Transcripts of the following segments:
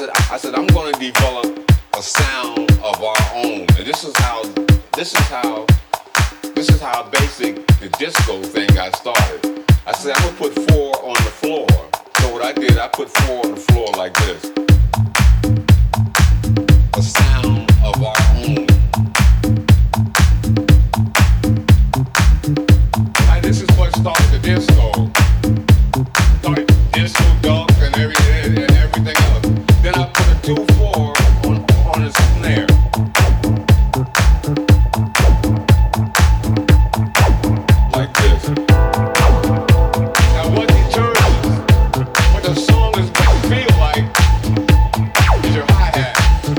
said I'm going to develop a sound of our own, and this is how basic the disco thing got started. I said I'm gonna put four on the floor. So what I did, I put four on the floor like this. A sound of our own. Right, this is what started the disco. Started disco duck and everything else. Then I put a 2/4 on the snare. Like this. Now what determines what the song is going to feel like is your hi-hat.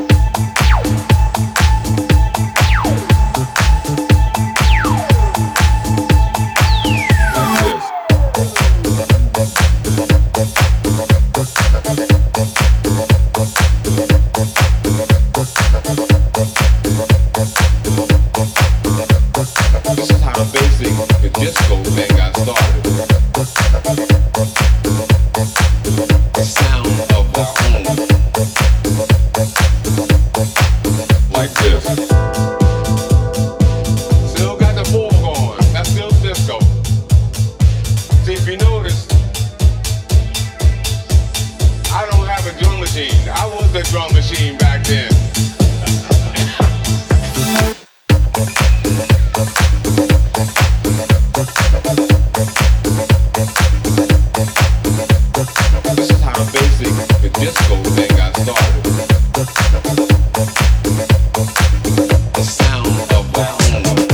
This is how basic the disco thing got started. The sound of our own. Like this. Still got the four going. That's still disco. See, if you notice, I don't have a drum machine. I was the drum machine back then. This is how basic the disco thing got started. The sound of our own.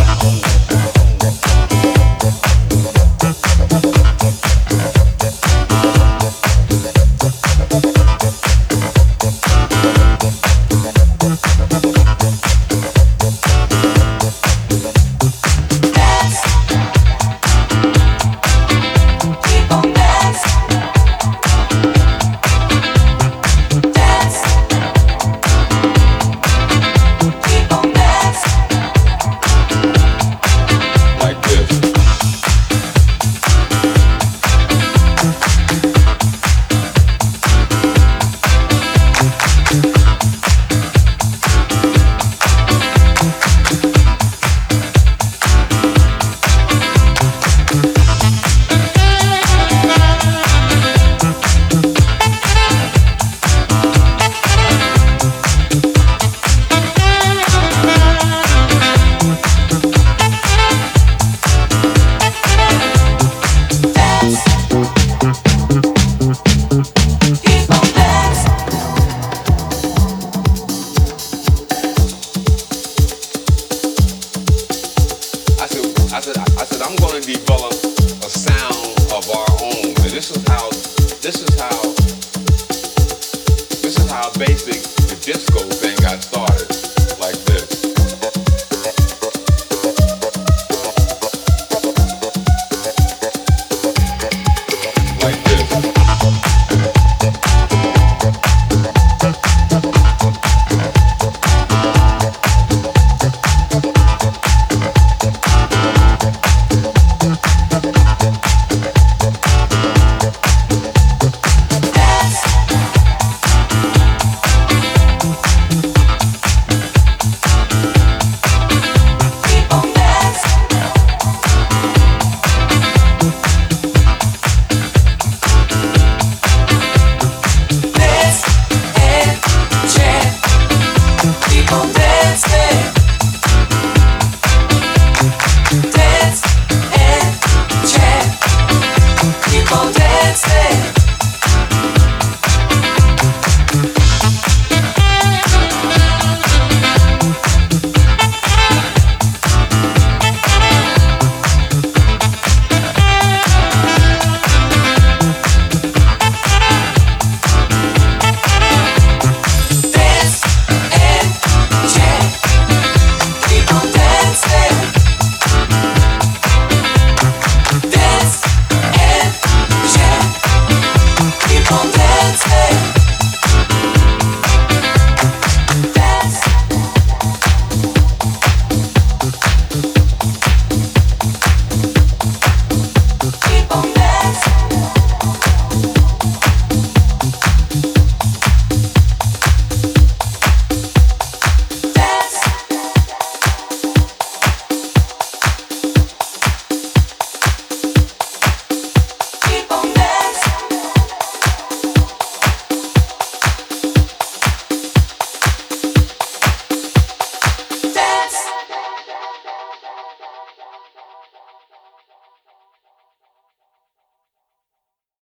Like this. I said I'm going to develop a sound of our own, and this is how basic the disco thing got started.